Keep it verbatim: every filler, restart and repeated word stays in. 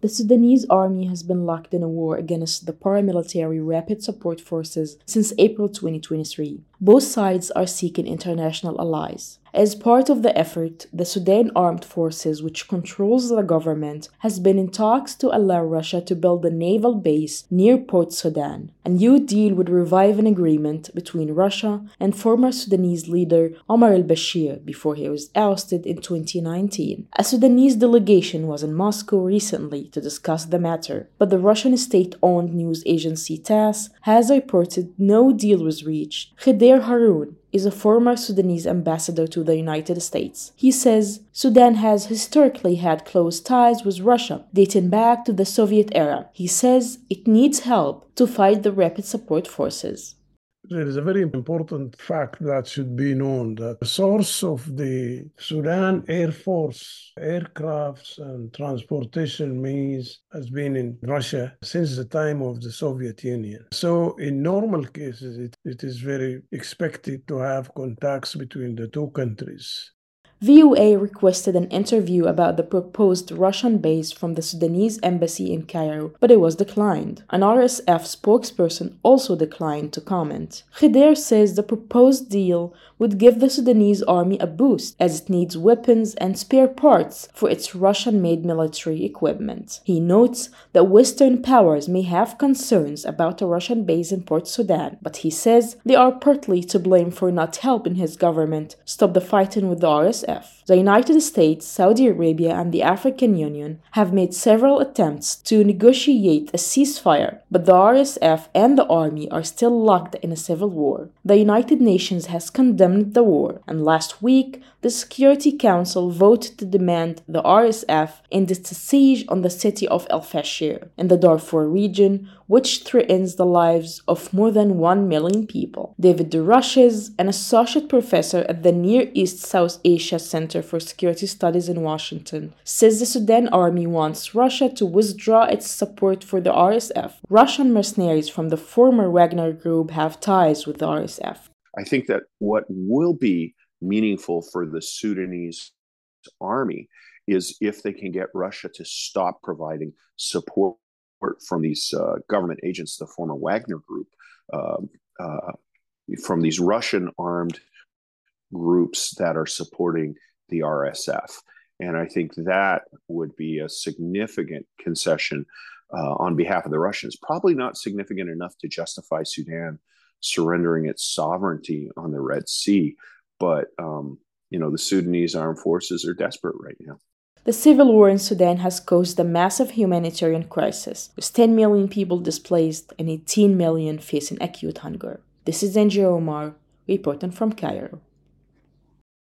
The Sudanese army has been locked in a war against the paramilitary Rapid Support Forces since April twenty twenty-three. Both sides are seeking international allies. As part of the effort, the Sudan Armed Forces, which controls the government, has been in talks to allow Russia to build a naval base near Port Sudan. A new deal would revive an agreement between Russia and former Sudanese leader Omar al-Bashir before he was ousted in twenty nineteen. A Sudanese delegation was in Moscow recently to discuss the matter, but the Russian state-owned news agency TASS has reported no deal was reached. Khader Haroun is a former Sudanese ambassador to the United States. He says Sudan has historically had close ties with Russia, dating back to the Soviet era. He says it needs help to fight the Rapid Support Forces. There is a very important fact that should be known, that the source of the Sudan Air Force aircrafts and transportation means has been in Russia since the time of the Soviet Union. So in normal cases, it, it is very expected to have contacts between the two countries. V O A requested an interview about the proposed Russian base from the Sudanese embassy in Cairo, but it was declined. An R S F spokesperson also declined to comment. Khader says the proposed deal would give the Sudanese army a boost, as it needs weapons and spare parts for its Russian-made military equipment. He notes that Western powers may have concerns about a Russian base in Port Sudan, but he says they are partly to blame for not helping his government stop the fighting with the R S F. The United States, Saudi Arabia, and the African Union have made several attempts to negotiate a ceasefire, but the R S F and the army are still locked in a civil war. The United Nations has condemned the war, and last week, the Security Council voted to demand the R S F end its siege on the city of El Fasher in the Darfur region, which threatens the lives of more than one million people. David DeRushes, an associate professor at the Near East South Asia Center for Security Studies in Washington, says the Sudan army wants Russia to withdraw its support for the R S F. Russian mercenaries from the former Wagner Group have ties with the R S F. I think that what will be meaningful for the Sudanese army is if they can get Russia to stop providing support from these uh, government agents, the former Wagner Group, uh, uh, from these Russian armed groups that are supporting the R S F. And I think that would be a significant concession uh, on behalf of the Russians, probably not significant enough to justify Sudan surrendering its sovereignty on the Red Sea. But, um, you know, the Sudanese armed forces are desperate right now. The civil war in Sudan has caused a massive humanitarian crisis, with ten million people displaced and eighteen million facing acute hunger. This is Angie Omar, reporting from Cairo.